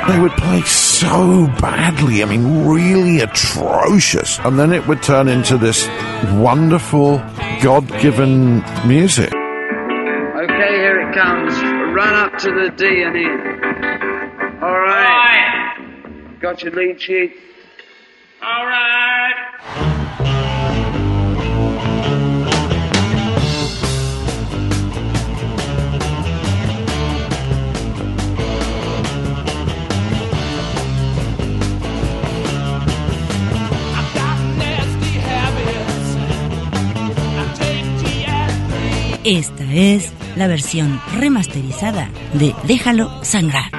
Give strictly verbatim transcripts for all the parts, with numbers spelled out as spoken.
They would play so badly, I mean, really atrocious. And then it would turn into this wonderful, God-given music. Okay, here it comes. Run up to the D and E. All right. All right. Got your lead sheet? All right. Esta es la versión remasterizada de Déjalo Sangrar.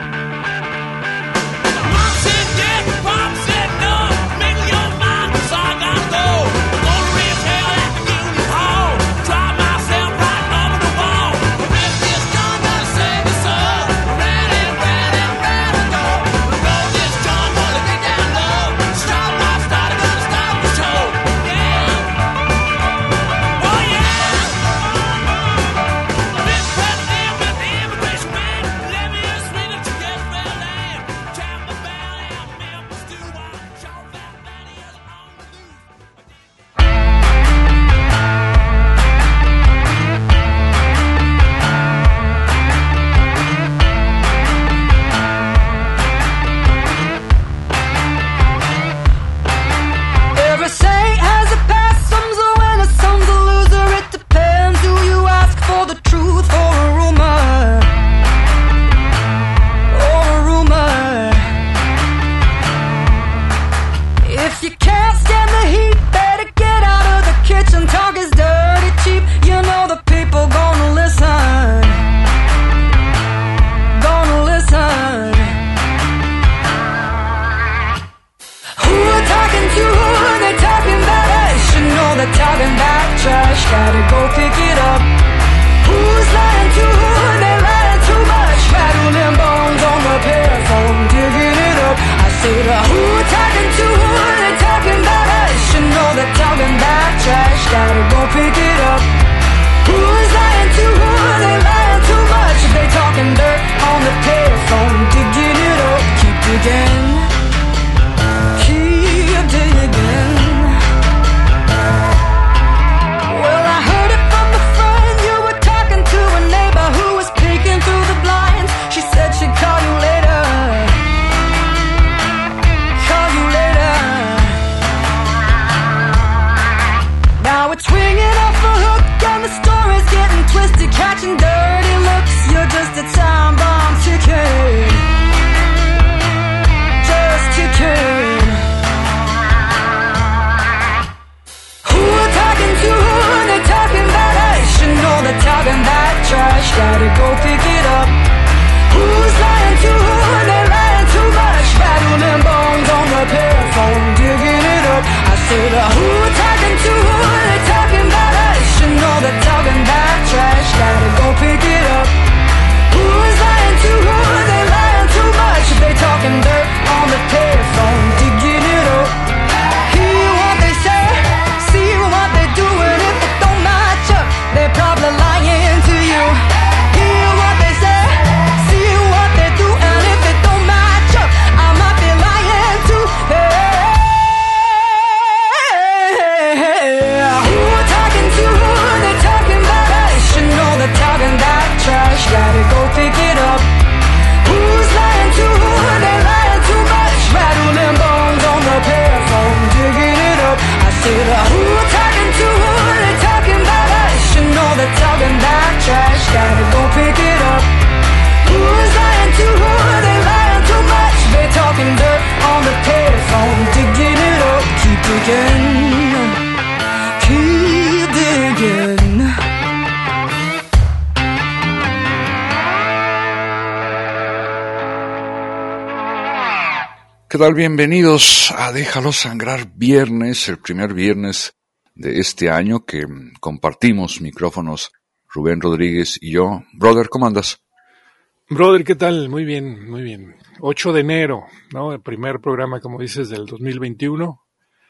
¿Qué tal? Bienvenidos a Déjalo Sangrar Viernes, el primer viernes de este año que compartimos micrófonos Rubén Rodríguez y yo. Brother, ¿cómo andas? Brother, ¿qué tal? Muy bien, muy bien. ocho de enero, ¿no? El primer programa, como dices, del dos mil veintiuno.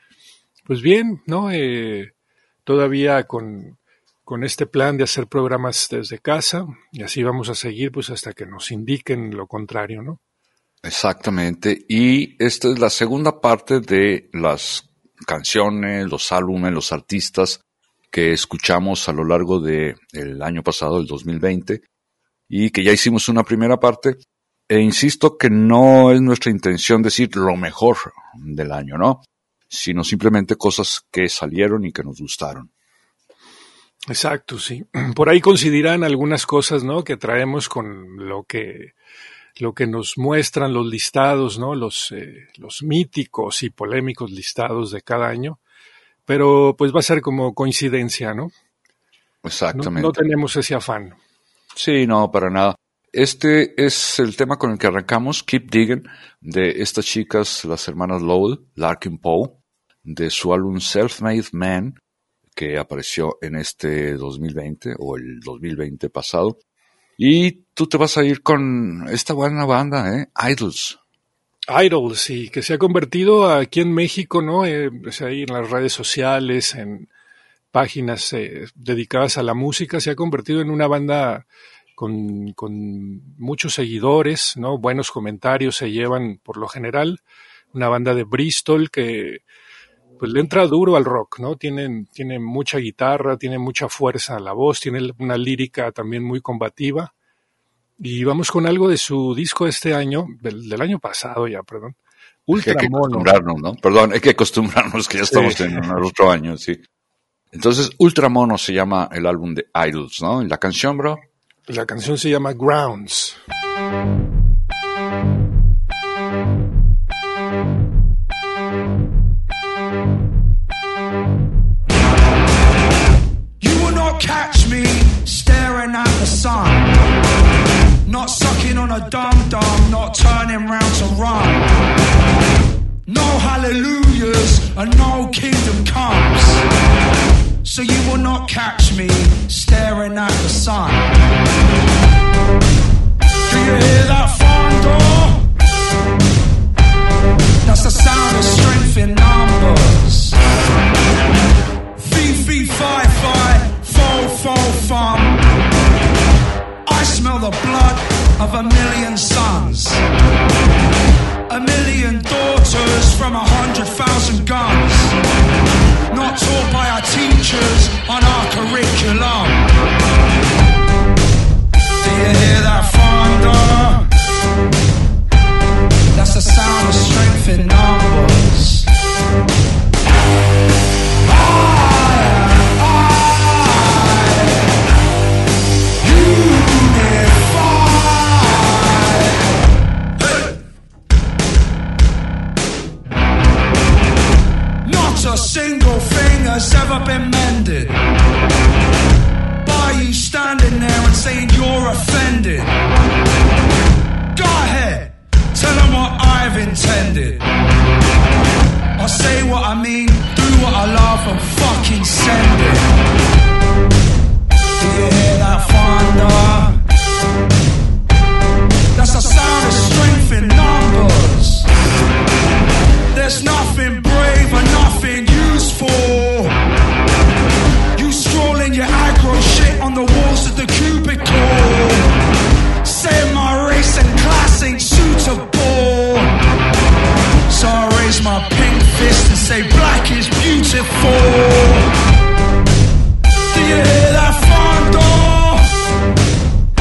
Pues bien, ¿no? Eh, todavía con, con este plan de hacer programas desde casa, y así vamos a seguir pues hasta que nos indiquen lo contrario, ¿no? Exactamente, y esta es la segunda parte de las canciones, los álbumes, los artistas que escuchamos a lo largo del año pasado, el dos mil veinte, y que ya hicimos una primera parte, e insisto que no es nuestra intención decir lo mejor del año, ¿no? Sino simplemente cosas que salieron y que nos gustaron. Exacto, sí. Por ahí coincidirán algunas cosas, ¿no?, que traemos con lo que lo que nos muestran los listados, ¿no?, los eh, los míticos y polémicos listados de cada año, pero pues va a ser como coincidencia, ¿no? Exactamente. No, no tenemos ese afán. Sí, no, para nada. Este es el tema con el que arrancamos, Keep Digging, de estas chicas, las hermanas Lowell, Larkin Poe, de su álbum Self-Made Man, que apareció en este dos mil veinte o el dos mil veinte pasado. Y tú te vas a ir con esta buena banda, ¿eh? Idols. Idols, sí, que se ha convertido aquí en México, ¿no? Eh, pues ahí en las redes sociales, en páginas eh, dedicadas a la música, se ha convertido en una banda con, con muchos seguidores, ¿no? Buenos comentarios se llevan por lo general. Una banda de Bristol que pues le entra duro al rock, ¿no? Tienen, tiene mucha guitarra, tiene mucha fuerza a la voz, tiene una lírica también muy combativa. Y vamos con algo de su disco de este año, del, del año pasado ya, perdón. Ultramono. Hay que acostumbrarnos, ¿no? Perdón, hay que acostumbrarnos que ya estamos sí. en otro año, sí. Entonces, Ultramono se llama el álbum de Idols, ¿no? ¿Y la canción, bro? La canción se llama Grounds. Catch me staring at the sun, not sucking on a dum-dum, not turning round to run. No hallelujahs and no kingdom comes, so you will not catch me staring at the sun. Do you hear that front door? That's the sound of strength in numbers. Fee, fee, fi, fi. Fo, fo, fum. I smell the blood of a million sons, a million daughters from a hundred thousand guns, not taught by our teachers on our curriculum. Do you hear that thunder? That's the sound of strength in numbers. A single thing has ever been mended by you standing there and saying you're offended. Go ahead, tell them what I've intended. I'll say what I mean, do what I love and fucking send it. Do you hear that thunder? That's the sound of strength in numbers. There's nothing brave and nothing useful. You scrolling your aggro shit on the walls of the cubicle, saying my race and class ain't suitable. So I raise my pink fist and say black is beautiful. Do you hear that thunder?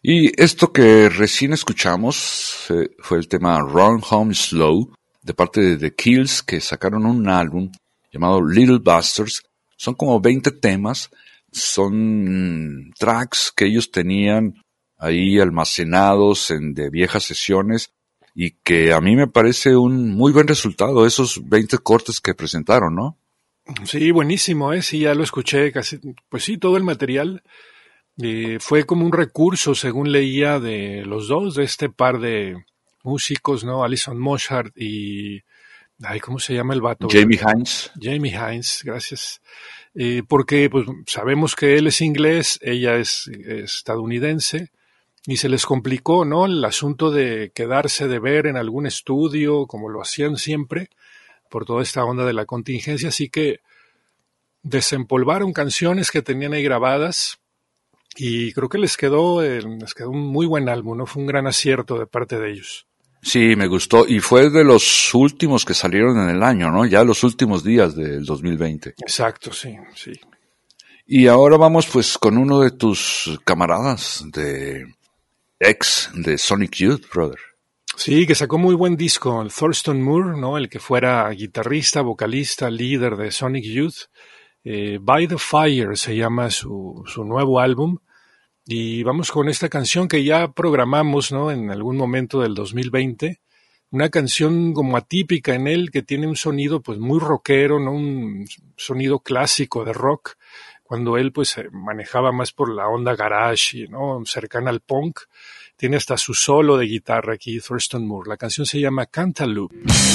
Y esto que recién escuchamos eh, fue el tema Run Home Slow de parte de The Kills, que sacaron un álbum llamado Little Bastards. Son como veinte temas, son tracks que ellos tenían ahí almacenados en de viejas sesiones y que a mí me parece un muy buen resultado, esos veinte cortes que presentaron, ¿no? Sí, buenísimo, ¿eh? Sí, ya lo escuché casi, pues sí, todo el material. Eh, fue como un recurso, según leía, de los dos, de este par de músicos, ¿no? Alison Mosshart y... Ay, ¿cómo se llama el vato? Jamie Hines. Jamie Hines, gracias. Eh, porque pues sabemos que él es inglés, ella es, es estadounidense, y se les complicó, ¿no? El asunto de quedarse de ver en algún estudio, como lo hacían siempre, por toda esta onda de la contingencia, así que desempolvaron canciones que tenían ahí grabadas, y creo que les quedó, eh, les quedó un muy buen álbum, ¿no? Fue un gran acierto de parte de ellos. Sí, me gustó, y fue de los últimos que salieron en el año, ¿no? Ya los últimos días del dos mil veinte. Exacto, sí, sí. Y ahora vamos pues con uno de tus camaradas de ex de Sonic Youth, brother. Sí, que sacó muy buen disco, el Thurston Moore, ¿no? El que fuera guitarrista, vocalista, líder de Sonic Youth. Eh, By the Fire se llama su, su nuevo álbum. Y vamos con esta canción que ya programamos, ¿no? En algún momento del dos mil veinte. Una canción como atípica en él, que tiene un sonido pues muy rockero, ¿no? Un sonido clásico de rock, cuando él pues manejaba más por la onda garage, ¿no? Cercana al punk. Tiene hasta su solo de guitarra aquí, Thurston Moore. La canción se llama Cantaloupe.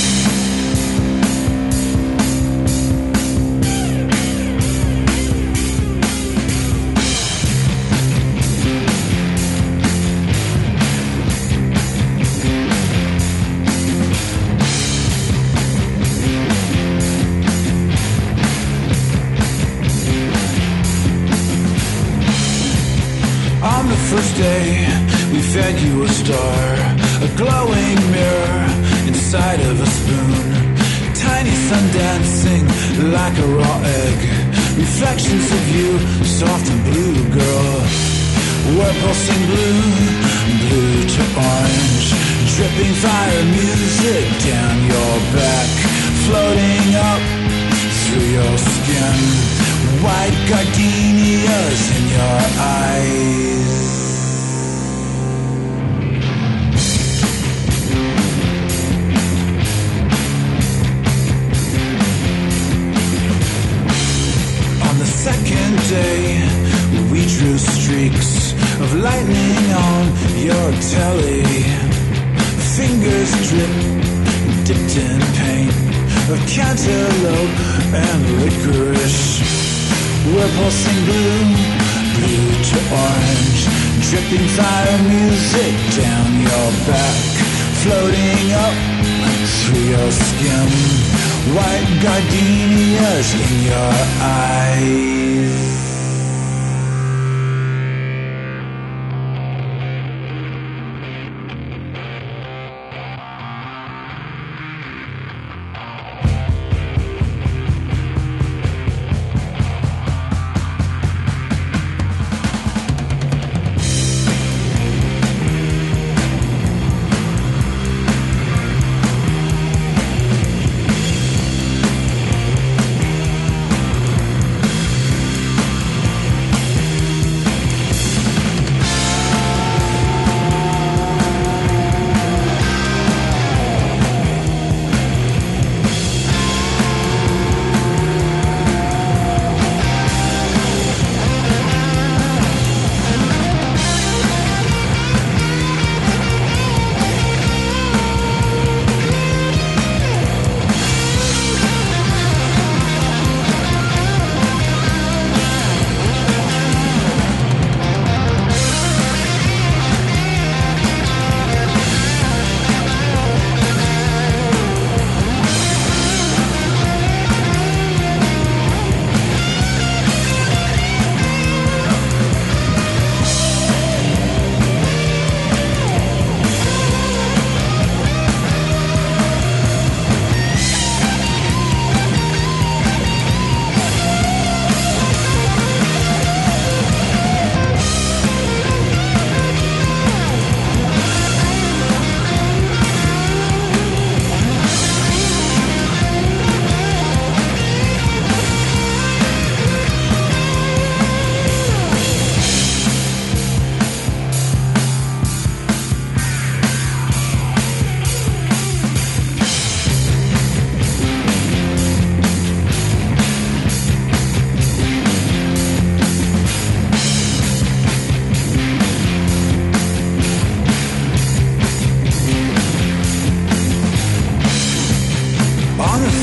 First day, we fed you a star, a glowing mirror inside of a spoon. Tiny sun dancing like a raw egg. Reflections of you, soft and blue, girl. We're pulsing blue, blue to orange. Dripping fire music down your back. Floating up through your skin. White gardenias in your eyes. Second day, we drew streaks of lightning on your telly. Fingers drip, dipped in paint of cantaloupe and licorice. We're pulsing blue, blue to orange. Dripping fire music down your back. Floating up through your skin. White gardenias in your eyes.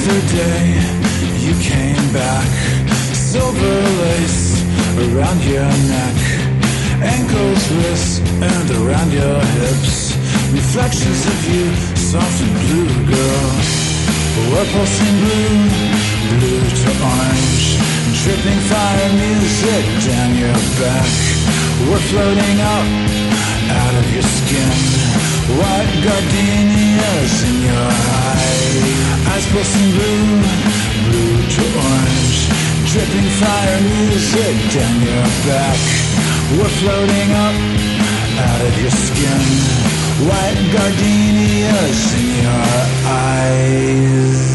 third day you came back, silver lace around your neck, ankles, wrists, and around your hips, reflections of you, soft and blue, girl. We're pulsing blue, blue to orange, dripping fire music down your back. We're floating up out of your skin, white gardenias in your eyes. Eyes pulsing blue, blue to orange, dripping fire music down your back. We're floating up out of your skin, white gardenias in your eyes.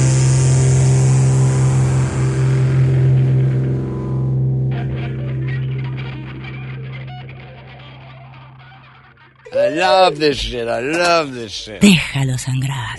I love this shit, I love this shit. Déjalo sangrar.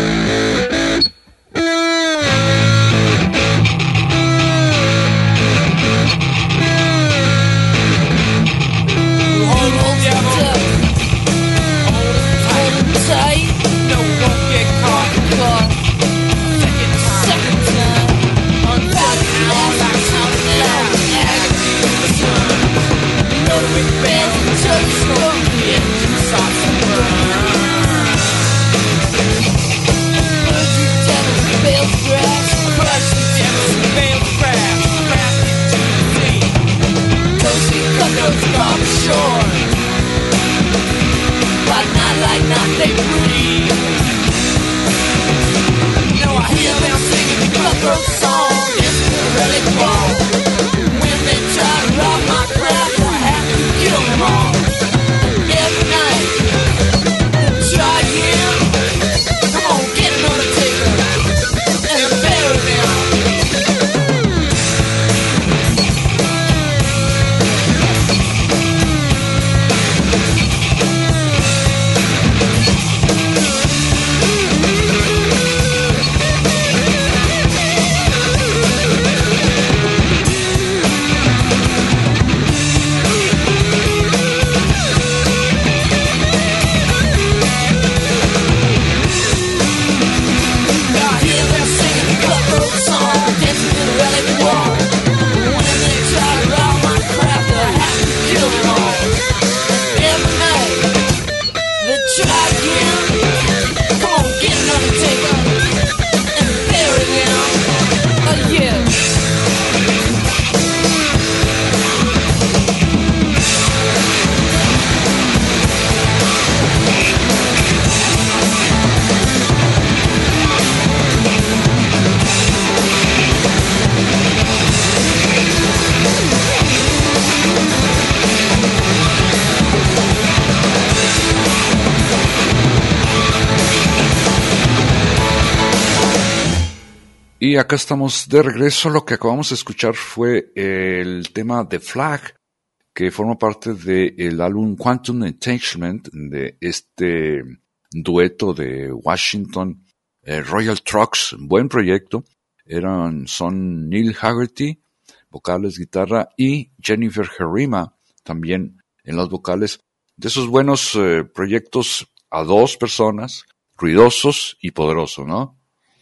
Y acá estamos de regreso. Lo que acabamos de escuchar fue el tema The Flag, que forma parte del álbum Quantum Entanglement, de este dueto de Washington, eh, Royal Trucks, buen proyecto. Eran, son Neil Haggerty, vocales, guitarra, y Jennifer Herrima, también en las vocales. De esos buenos eh, proyectos a dos personas, ruidosos y poderosos, ¿no?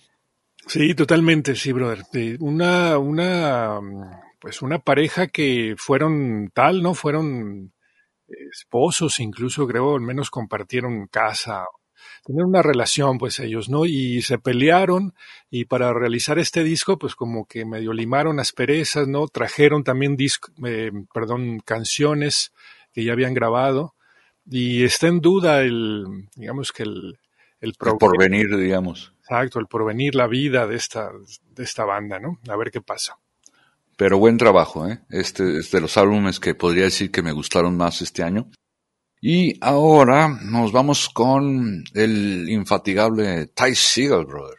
Sí, totalmente, sí, brother. Una, una, pues una pareja que fueron tal, ¿no? Fueron esposos, incluso creo, al menos compartieron casa, tenían una relación, pues ellos, ¿no? Y se pelearon, y para realizar este disco, pues como que medio limaron asperezas, ¿no? Trajeron también disco, eh, perdón, canciones que ya habían grabado, y está en duda el, digamos que el, el, el porvenir, digamos. Exacto, el porvenir, la vida de esta, de esta banda, ¿no? A ver qué pasa. Pero buen trabajo, ¿eh? Este es de los álbumes que podría decir que me gustaron más este año. Y ahora nos vamos con el infatigable Ty Segall, brother.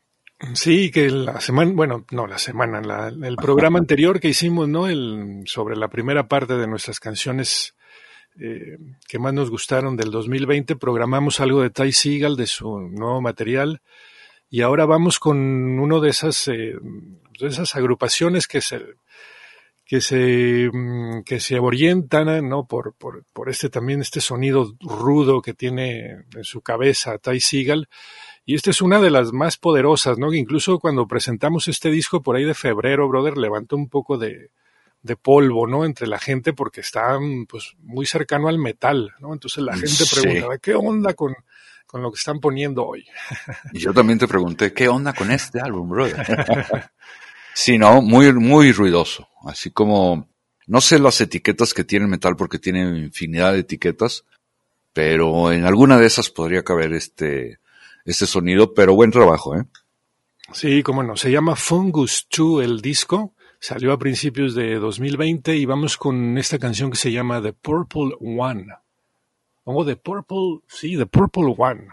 Sí, que la semana, bueno, no la semana, la, el programa anterior que hicimos, ¿no? El, sobre la primera parte de nuestras canciones eh, que más nos gustaron del dos mil veinte, programamos algo de Ty Segall, de su nuevo material. Y ahora vamos con uno de esas, eh, de esas agrupaciones que se, que se, que se orientan, ¿no? Por, por, por este también, este sonido rudo que tiene en su cabeza Ty Segall. Y esta es una de las más poderosas, ¿no? Que incluso cuando presentamos este disco por ahí de febrero, brother, levantó un poco de, de polvo, ¿no? Entre la gente porque está, pues, muy cercano al metal, ¿no? Entonces la gente Sí. preguntaba, ¿qué onda con, con lo que están poniendo hoy? Y yo también te pregunté, ¿qué onda con este álbum, brother? Sí, no, muy, muy ruidoso. Así como, no sé las etiquetas que tiene el metal porque tiene infinidad de etiquetas, pero en alguna de esas podría caber este, este sonido, pero buen trabajo, ¿eh? Sí, cómo no. Se llama Fungus dos el disco. Salió a principios de dos mil veinte y vamos con esta canción que se llama The Purple One. Oh, The Purple, sí, The Purple One.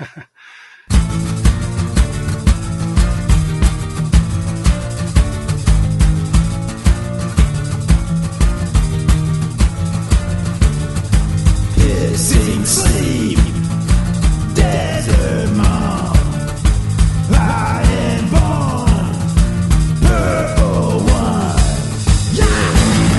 Kissing sleep, desert mom, lion born, purple one. Yeah.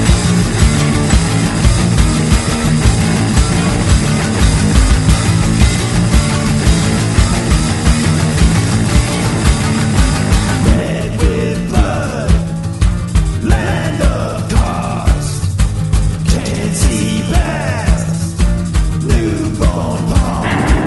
Red with blood, land of tossed, can't see past, newborn mom.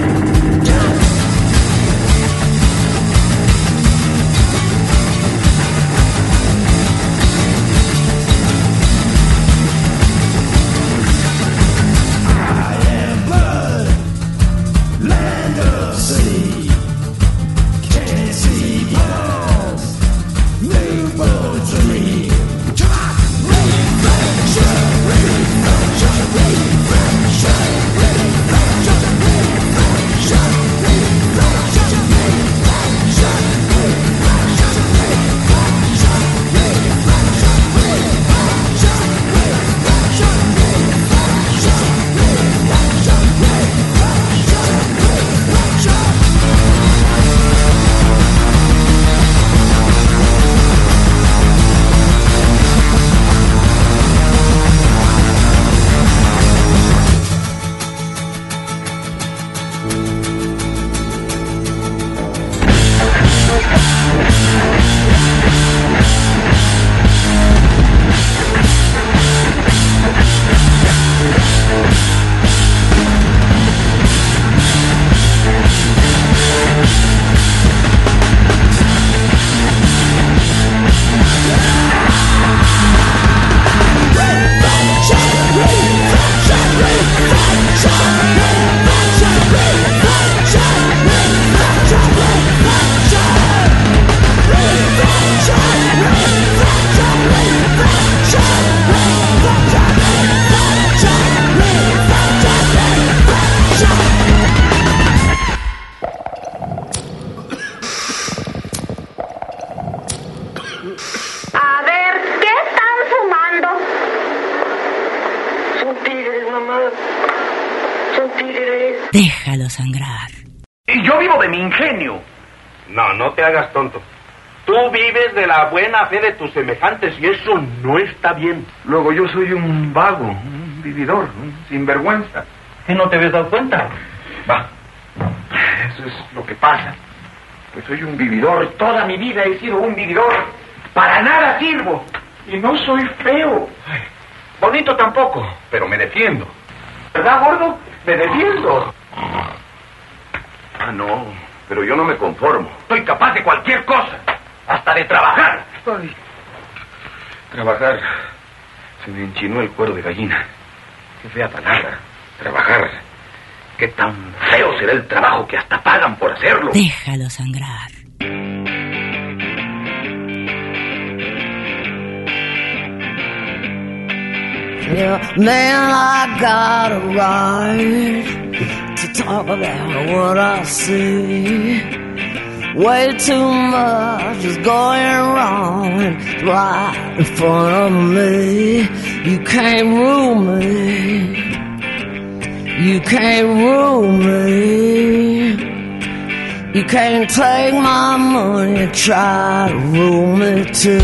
I am blood, land of sea, can't see past, newborn dream. Reflection, reflection, reflection, reflection, reflection, reflection, reflection, reflection, reflection, reflection, reflection, reflection, A ver, ¿qué están fumando? Son tigres, mamá. Son tigres. Déjalo sangrar. Y yo vivo de mi ingenio. No, no te hagas tonto. Tú vives de la buena fe de tus semejantes y eso no está bien. Luego yo soy un vago, un vividor, un sinvergüenza. ¿Qué no te habías dado cuenta? Va. Eso es lo que pasa. Pues soy un vividor. Toda mi vida he sido un vividor. Para nada sirvo. Y no soy feo. Bonito tampoco, pero me defiendo. ¿Verdad, gordo? Me defiendo. Ah, no, pero yo no me conformo. Soy capaz de cualquier cosa, hasta de trabajar. Ay. Trabajar. Se me enchinó el cuero de gallina. Qué fea palabra. Trabajar. Qué tan feo será el trabajo que hasta pagan por hacerlo. Déjalo sangrar. Yeah, man, I got a right to talk about what I see. Way too much is going wrong right in front of me. You can't rule me. You can't rule me. You can't take my money and try to rule me too.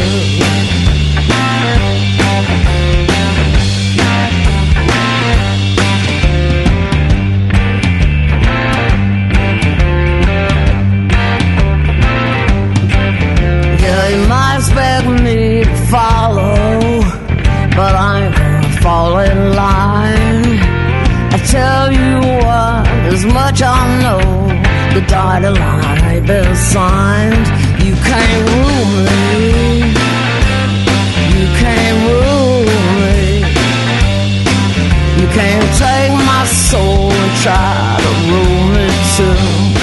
dotted line ain't been signed. You can't rule me. You can't rule me. You can't take my soul and try to rule me too.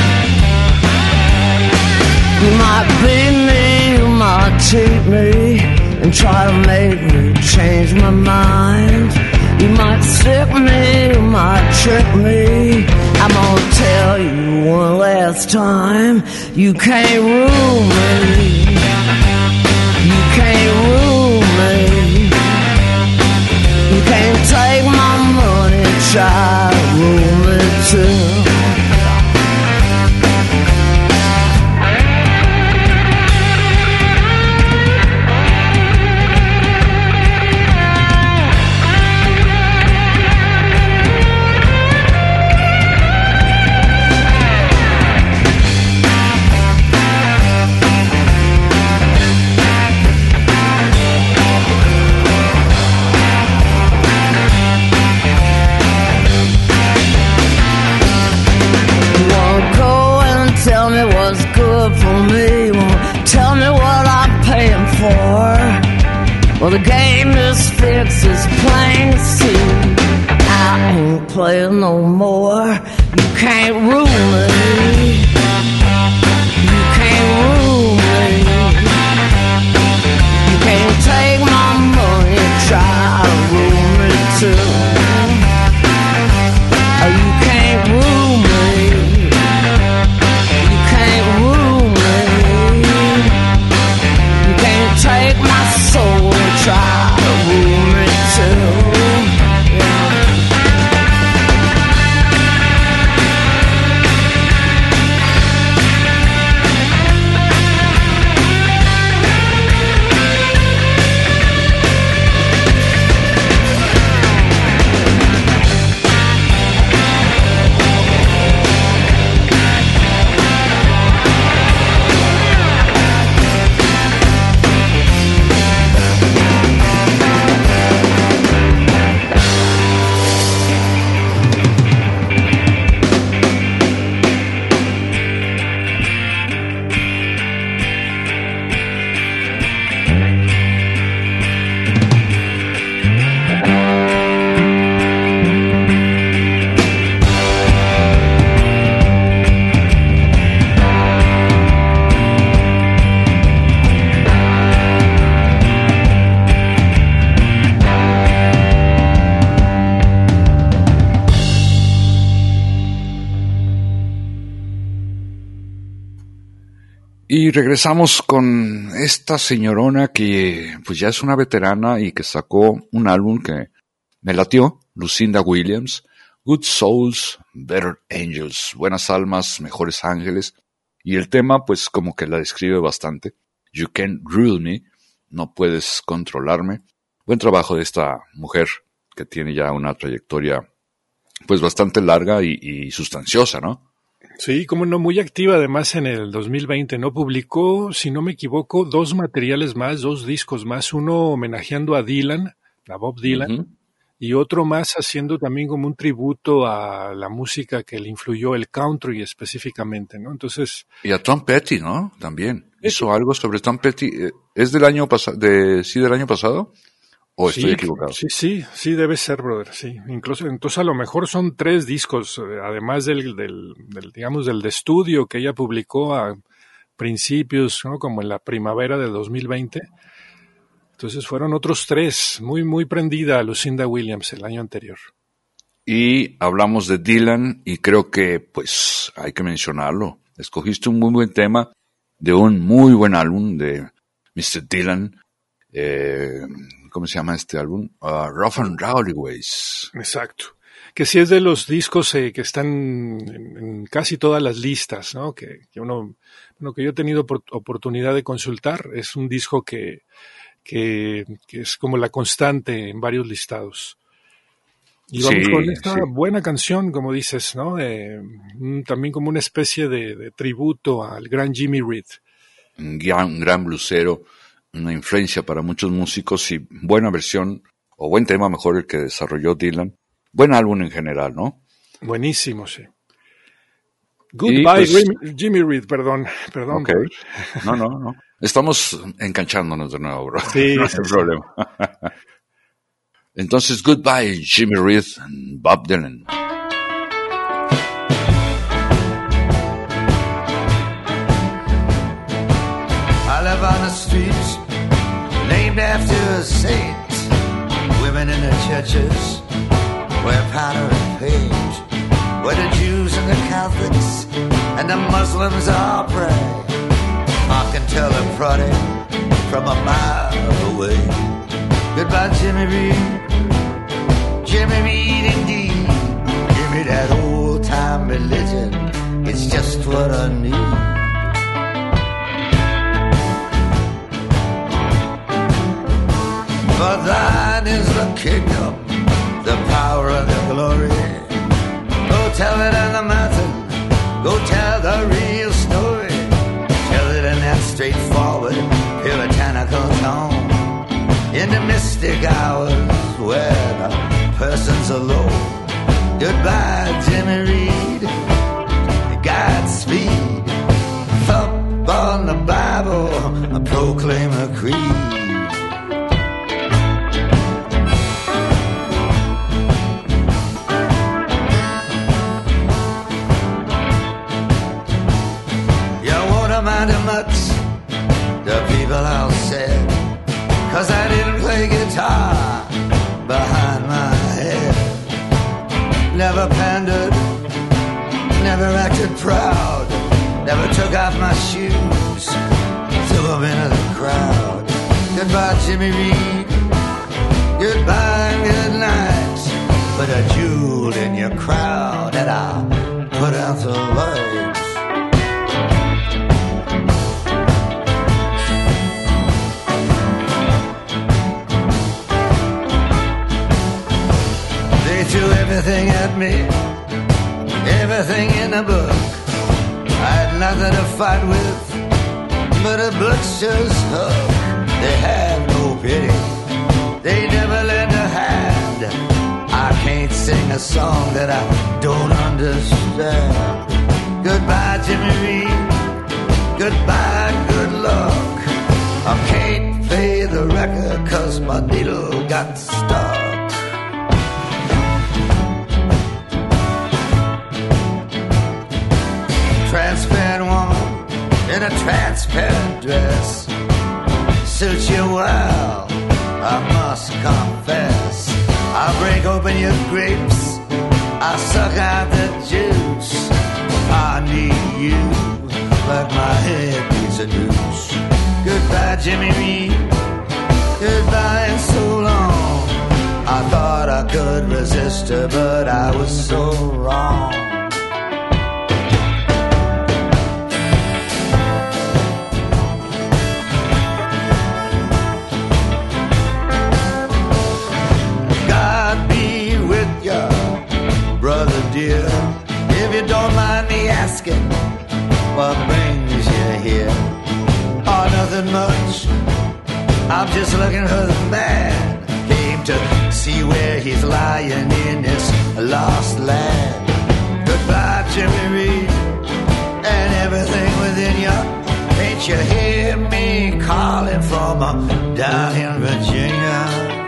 You might beat me, you might cheat me, and try to make me change my mind. You might stick me, you might trick me. I'm gonna tell you one last time, you can't rule me. You can't rule me. You can't take my money, try to rule me too. Well, the game is fixed, it's plain to see. I ain't playing no more. You can't rule me. You can't rule me. You can't take my money, try to rule me too. You can't rule me. You can't rule me. You can't take my soul. Try to rule me too. Y regresamos con esta señorona que pues ya es una veterana y que sacó un álbum que me latió, Lucinda Williams, Good Souls, Better Angels, buenas almas, mejores ángeles, y el tema pues como que la describe bastante, You Can't Rule Me, no puedes controlarme. Buen trabajo de esta mujer que tiene ya una trayectoria pues bastante larga y, y sustanciosa, ¿no? Sí, como no, muy activa además en el dos mil veinte, ¿no? Publicó, si no me equivoco, dos materiales más, dos discos más, uno homenajeando a Dylan, a Bob Dylan, uh-huh. y otro más haciendo también como un tributo a la música que le influyó, el country específicamente, ¿no? Entonces... Y a Tom Petty, ¿no? También. Hizo algo sobre Tom Petty. ¿Es del año pasado, de, sí, del año pasado? ¿O estoy sí, equivocado? Sí, sí, sí debe ser, brother, sí. Incluso, entonces a lo mejor son tres discos, además del, del, del digamos, del de estudio que ella publicó a principios, ¿no? Como en la primavera de dos mil veinte. Entonces fueron otros tres, muy, muy prendida a Lucinda Williams el año anterior. Y hablamos de Dylan y creo que, pues, hay que mencionarlo. Escogiste un muy buen tema de un muy buen álbum de mister Dylan. Eh, ¿Cómo se llama este álbum? Uh, Rough and Rowdy Ways. Exacto. Que sí es de los discos eh, que están en, en casi todas las listas, ¿no? Que, que uno, bueno, que yo he tenido por, oportunidad de consultar. Es un disco que, que, que es como la constante en varios listados. Y vamos sí, con esta sí. buena canción, como dices, ¿no? Eh, también como una especie de, de tributo al gran Jimmy Reed. Un gran, un gran blusero, una influencia para muchos músicos y buena versión, o buen tema mejor el que desarrolló Dylan. Buen álbum en general, ¿no? Buenísimo, sí. Goodbye, pues, Jimmy, Jimmy Reed, perdón, perdón. Ok, no, no, no. Estamos enganchándonos de nuevo, bro. Sí, no hay sí, problema. Entonces, Goodbye, Jimmy Reed and Bob Dylan. I live on the streets named after a saint. Women in the churches wear powder and paint, where the Jews and the Catholics and the Muslims all pray. I can tell a prodding from a mile away. Goodbye, Jimmy Reed, Jimmy Reed indeed. Give me that old-time religion, it's just what I need. For thine is the kingdom, the power and the glory. Go tell it on the mountain, go tell the real story. Tell it in that straightforward, puritanical tone. In the mystic hours where the person's alone. Goodbye, Jimmy Reed, Godspeed. Thump on the Bible, proclaim a creed. Much the people all said, 'cause I didn't play guitar behind my head. Never pandered, never acted proud, never took off my shoes, threw them into the crowd. Goodbye, Jimmy Reed, goodbye and good night. Put a jewel in your crowd and I'll put out the lights. Threw everything at me, everything in the book. I had nothing to fight with but a butcher's hook. They have no pity, they never lend a hand. I can't sing a song that I don't understand. Goodbye, Jimmy Reed, goodbye, good luck. I can't play the record 'cause my needle got stuck. Transparent woman in a transparent dress suits you well, I must confess. I'll break open your grapes, I'll suck out the juice. I need you like my head needs a noose. Goodbye, Jimmy Reed, goodbye and so long. I thought I could resist her, but I was so wrong. Brother dear, if you don't mind me asking, what brings you here? Oh, nothing much, I'm just looking for the man. Came to see where he's lying in this lost land. Goodbye, Jimmy Reed, and everything within you. Ain't you hear me calling from uh, down in Virginia?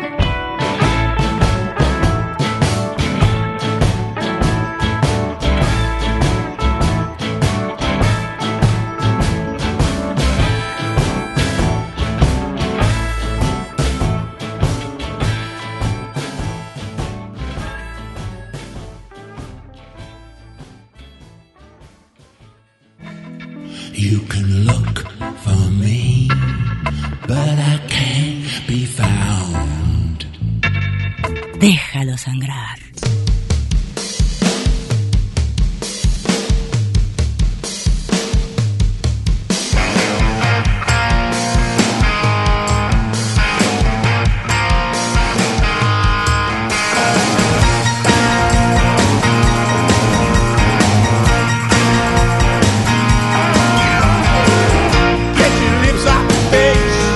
You can look for me, but I can't be found. Déjalo sangrar.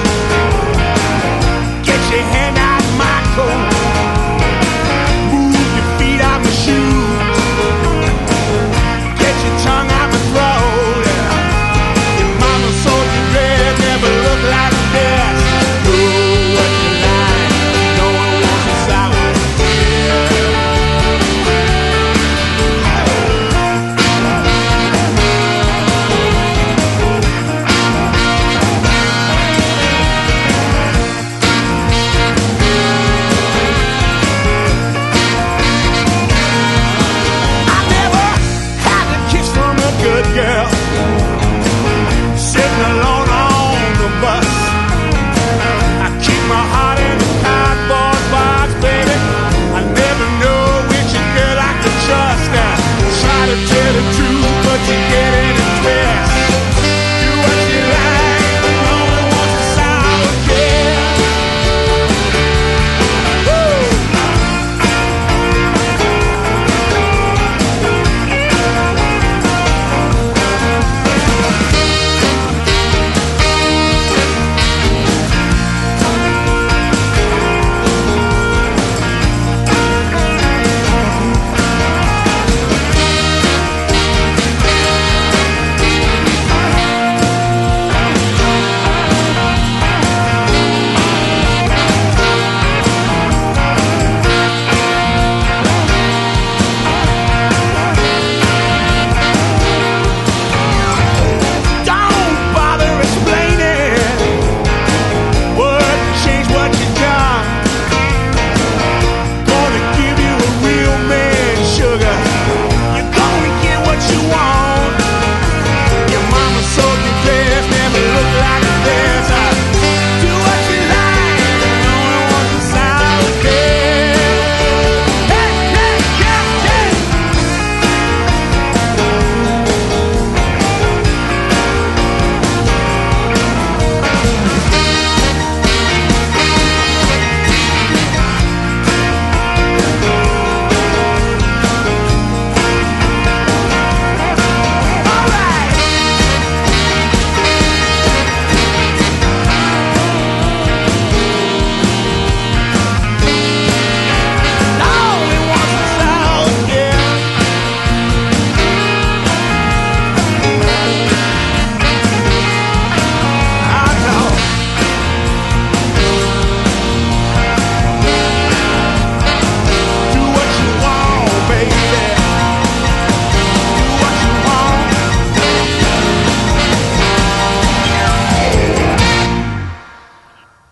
Get your hand out my coat. Move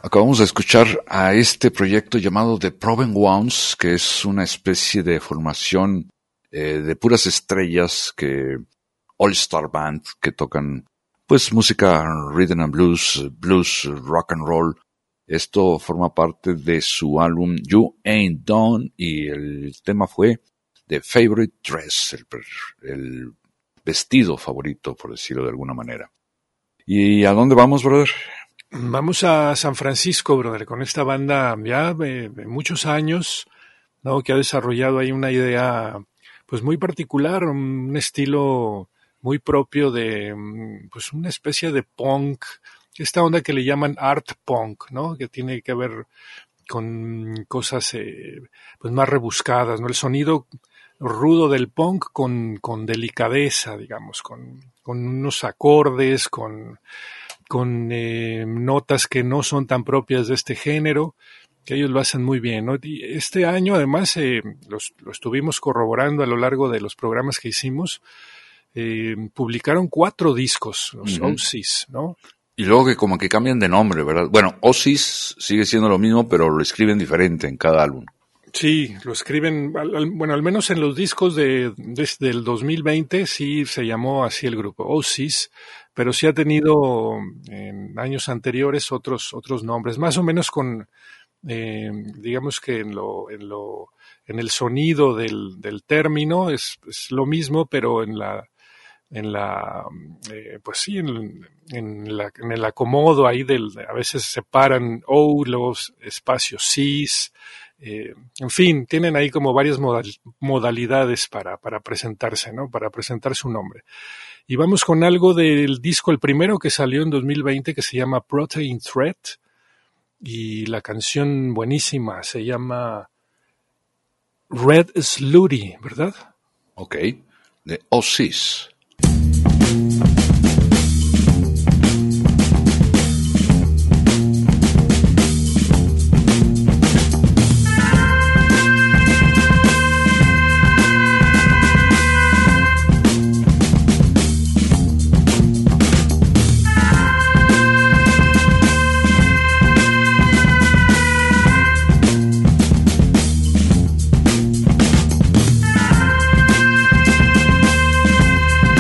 Acabamos de escuchar a este proyecto llamado The Proven Ones, que es una especie de formación eh, de puras estrellas, que All Star Band, que tocan pues música rhythm and blues, blues, rock and roll. Esto forma parte de su álbum You Ain't Done, y el tema fue The Favorite Dress, el, el vestido favorito, por decirlo de alguna manera. ¿Y a dónde vamos, brother? Vamos a San Francisco, brother, con esta banda ya de, de muchos años, ¿no? Que ha desarrollado ahí una idea pues muy particular, un estilo muy propio de pues una especie de punk, esta onda que le llaman art punk, ¿no? Que tiene que ver con cosas eh, pues más rebuscadas, ¿no? El sonido rudo del punk con, con delicadeza, digamos, con, con unos acordes, con, con eh, notas que no son tan propias de este género, que ellos lo hacen muy bien, ¿no? Y este año, además, eh, los, lo estuvimos corroborando a lo largo de los programas que hicimos, eh, publicaron cuatro discos, los uh-huh. Oasis, ¿no? Y luego que como que cambian de nombre, ¿verdad? Bueno, Oasis sigue siendo lo mismo, pero lo escriben diferente en cada álbum. Sí, lo escriben, bueno, al menos en los discos de desde el dos mil veinte sí se llamó así el grupo, Oasis, pero sí ha tenido en años anteriores otros otros nombres, más o menos con, eh, digamos que en lo en lo en el sonido del del término es, es lo mismo, pero en la en la eh, pues sí en, en la en el acomodo ahí del a veces separan O los espacios Cis. Eh, en fin, tienen ahí como varias modal, modalidades para, para presentarse, ¿no? Para presentar su nombre. Y vamos con algo del disco, el primero que salió en dos mil veinte, que se llama Protein Threat, y la canción buenísima se llama Red Slutty, ¿verdad? Ok, de Oasis. Thank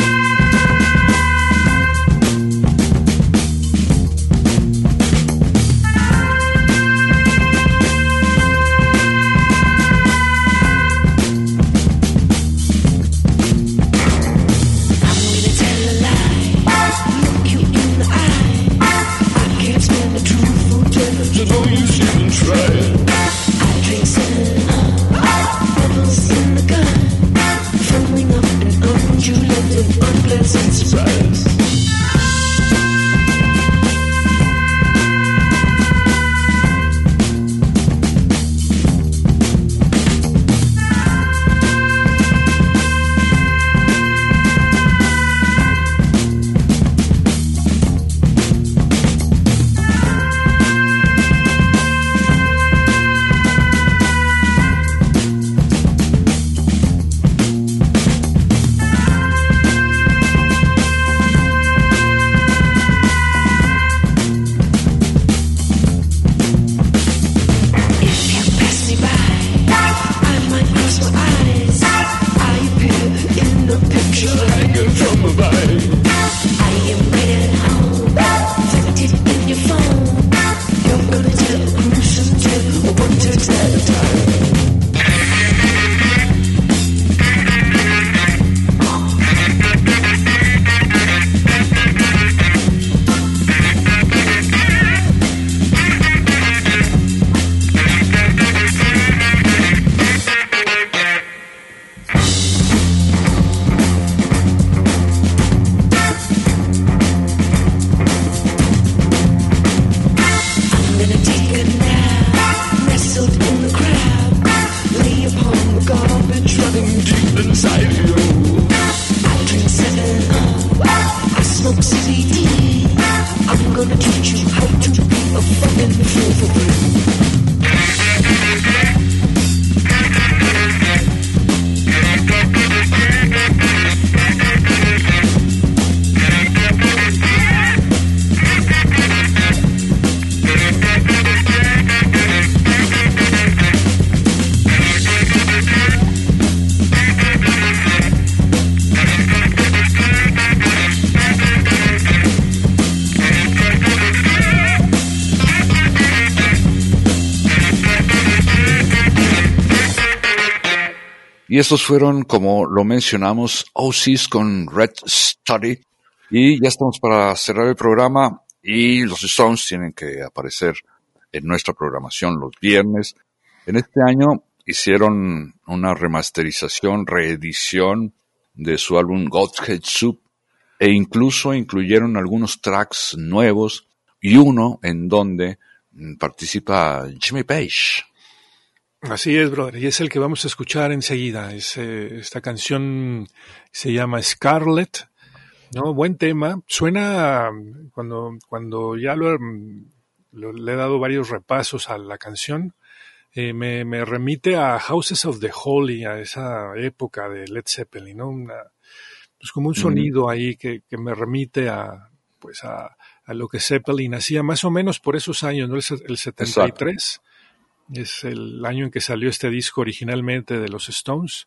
Y estos fueron, como lo mencionamos, Oasis con Red Study. Y ya estamos para cerrar el programa y los Stones tienen que aparecer en nuestra programación los viernes. En este año hicieron una remasterización, reedición de su álbum Godhead Soup e incluso incluyeron algunos tracks nuevos y uno en donde participa Jimmy Page. Así es, brother, y es el que vamos a escuchar enseguida. Es, eh, esta canción se llama Scarlet, ¿no? Buen tema. Suena, cuando, cuando ya lo, lo le he dado varios repasos a la canción, eh, me, me remite a Houses of the Holy, a esa época de Led Zeppelin, ¿no? Una, pues como un sonido mm. ahí que, que me remite a, pues a, a lo que Zeppelin hacía más o menos por esos años, ¿no? El, el setenta y tres. Exacto. Es el año en que salió este disco originalmente de los Stones.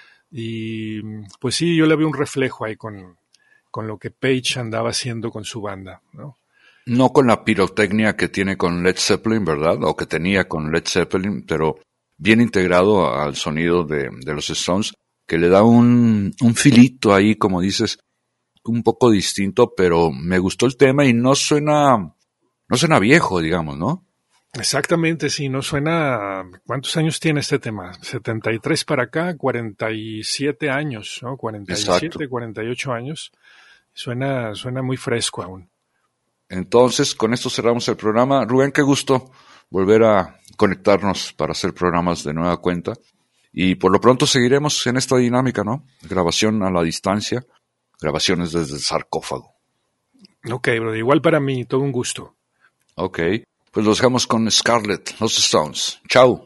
Y pues sí, yo le veo un reflejo ahí con, con lo que Page andaba haciendo con su banda, ¿no? No con la pirotecnia que tiene con Led Zeppelin, ¿verdad? O que tenía con Led Zeppelin, pero bien integrado al sonido de, de los Stones, que le da un, un filito ahí, como dices, un poco distinto, pero me gustó el tema y no suena, no suena viejo, digamos, ¿no? Exactamente, sí, no suena. ¿Cuántos años tiene este tema? setenta y tres para acá, cuarenta y siete años, ¿no? cuarenta y siete, exacto. cuarenta y ocho años. Suena, suena muy fresco aún. Entonces, con esto cerramos el programa. Rubén, qué gusto volver a conectarnos para hacer programas de nueva cuenta. Y por lo pronto seguiremos en esta dinámica, ¿no? Grabación a la distancia, grabaciones desde el sarcófago. Ok, bro, igual para mí, todo un gusto. Ok. Pues los dejamos con Scarlet, los Stones. Chao.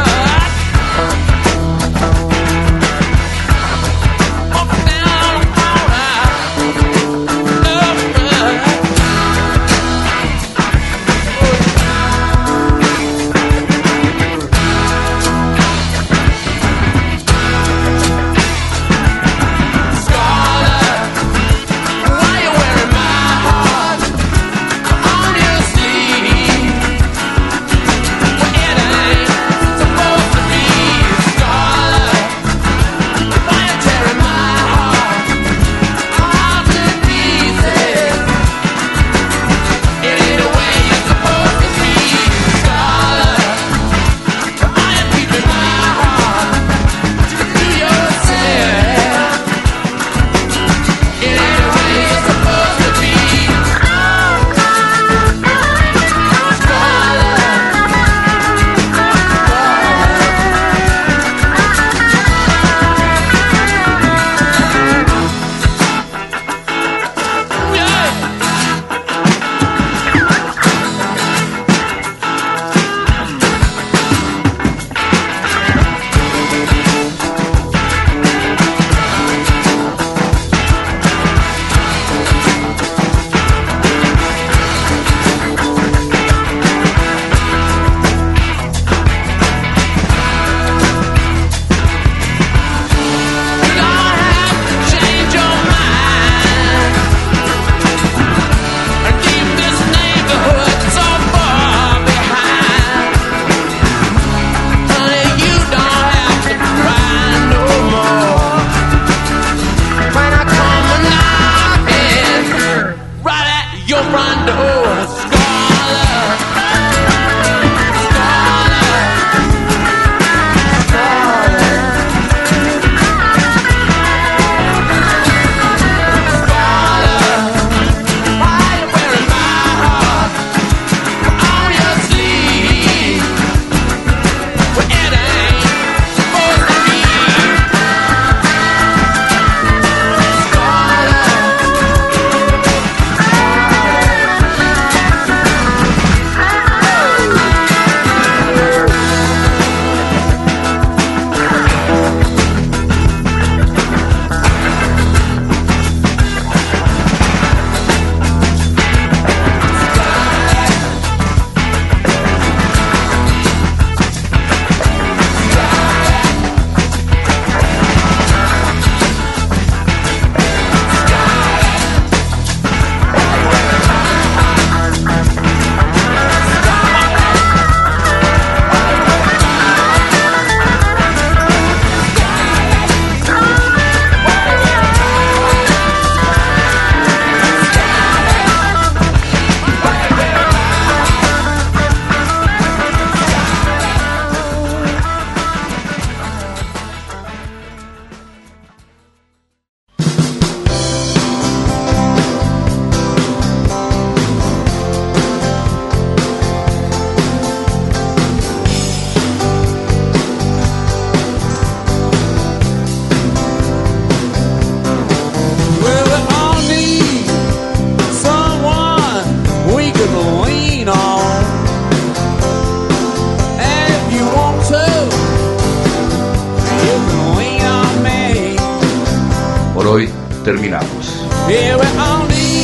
Down por hoy terminamos. Yeah, we're all